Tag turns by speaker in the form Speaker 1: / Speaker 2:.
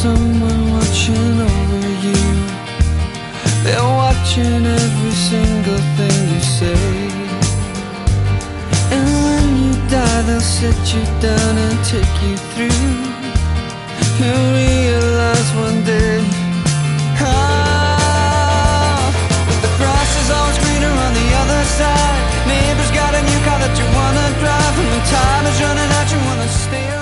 Speaker 1: someone watching over you. They're watching every single thing you say. And when you die, they'll sit you down and take you through. You'll realize one day, that the grass is always greener on the other side. Neighbor's got a new car that you wanna drive, and when time is running out, you wanna stay